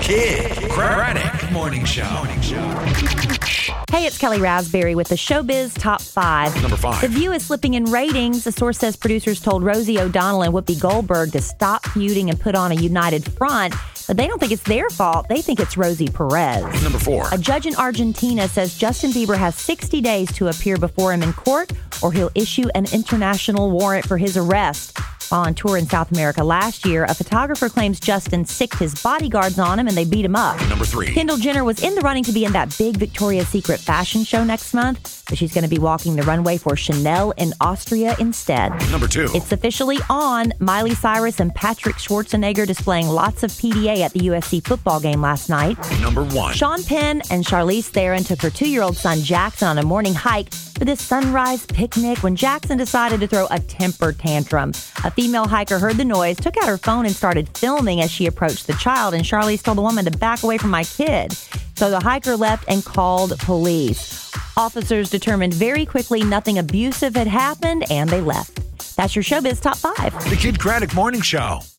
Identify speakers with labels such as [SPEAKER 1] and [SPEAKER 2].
[SPEAKER 1] Kid Craddock Morning Show.
[SPEAKER 2] Hey, it's Kelly Raspberry with the Showbiz Top 5.
[SPEAKER 1] Number 5.
[SPEAKER 2] The View is slipping in ratings. A source says producers told Rosie O'Donnell and Whoopi Goldberg to stop feuding and put on a united front. But they don't think it's their fault. They think it's Rosie Perez.
[SPEAKER 1] Number 4.
[SPEAKER 2] A judge in Argentina says Justin Bieber has 60 days to appear before him in court, or he'll issue an international warrant for his arrest. While on tour in South America last year, a photographer claims Justin sicked his bodyguards on him and they beat him up.
[SPEAKER 1] Number 3.
[SPEAKER 2] Kendall Jenner was in the running to be in that big Victoria's Secret fashion show next month, but she's going to be walking the runway for Chanel in Austria instead.
[SPEAKER 1] Number 2.
[SPEAKER 2] It's officially on. Miley Cyrus and Patrick Schwarzenegger displaying lots of PDA at the USC football game last night.
[SPEAKER 1] Number 1.
[SPEAKER 2] Sean Penn and Charlize Theron took her 2-year-old son Jackson on a morning hike for this sunrise picnic when Jackson decided to throw a temper tantrum. A female hiker heard the noise, took out her phone and started filming as she approached the child, and Charlize told the woman to back away from my kid. So the hiker left and called police. Officers determined very quickly nothing abusive had happened, and they left. That's your Showbiz Top 5.
[SPEAKER 1] The Kid Craddock Morning Show.